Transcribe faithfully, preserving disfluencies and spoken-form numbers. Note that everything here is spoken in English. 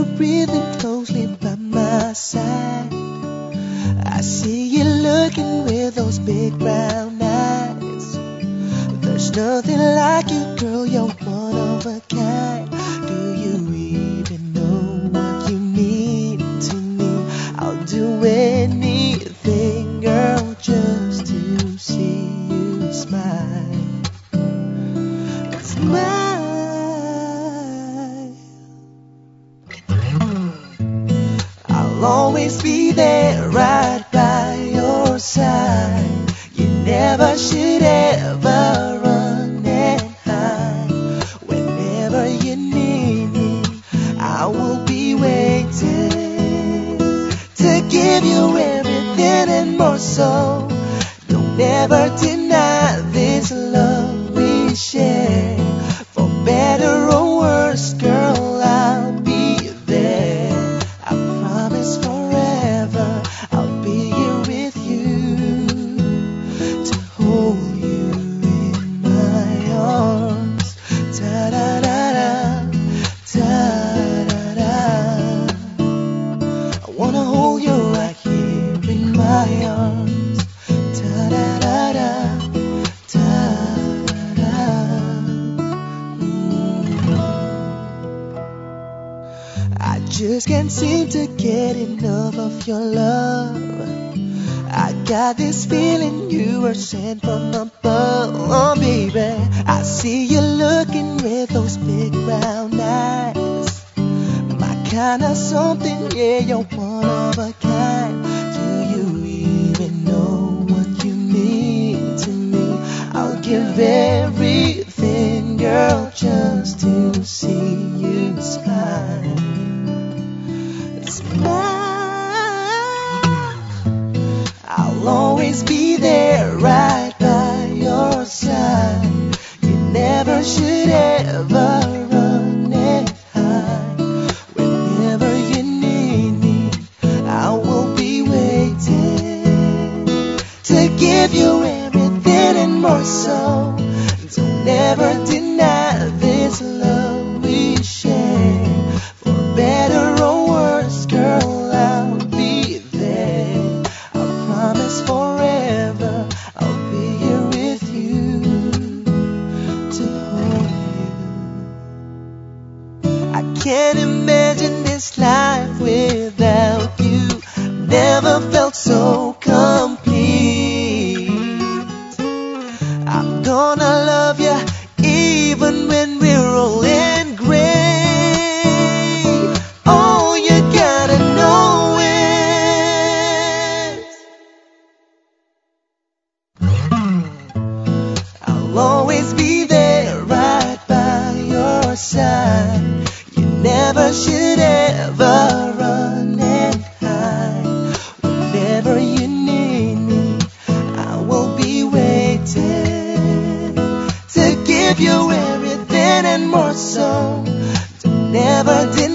you breathing closely by my side. I see you looking with those big brown eyes. There's nothing like you, girl, you're one of a kind. Do you even know what you mean to me? I'll do anything, girl, just to see you smile. Smile. I'll always be there right by your side. You never should ever run and hide. Whenever you need me, I will be waiting to give you everything and more so. Don't ever deny this love we share. For better or worse, girl, I'll be there. I promise forever I'll be here with you, to hold you in my arms. Ta-da-da-da, ta-da-da. I wanna hold you right here in my arms. Ta-da-da-da, ta-da-da. Mm. I just can't seem to get enough of your love. I got this feeling you were sent from above. Oh, baby, I see you looking with those big brown eyes. My kind of something, yeah, you're one of a kind. Do you even know what you mean to me? I'll give everything, girl, just to see you smile. Smile. I'll always be there right by your side. You never should ever run and hide. Whenever you need me, I will be waiting to give you everything and more so. Don't ever deny this love we share. For better or worse, girl, I'll be there. I promise forever I'll be here with you, to hold you. I can't imagine this life without you. Never felt so complete. I'm gonna love you even when we're old and gray. All you gotta know is I'll always be there right by your side. You never should ever run and hide. Whenever you need me, I will be waiting to give you everything and more so. Don't ever deny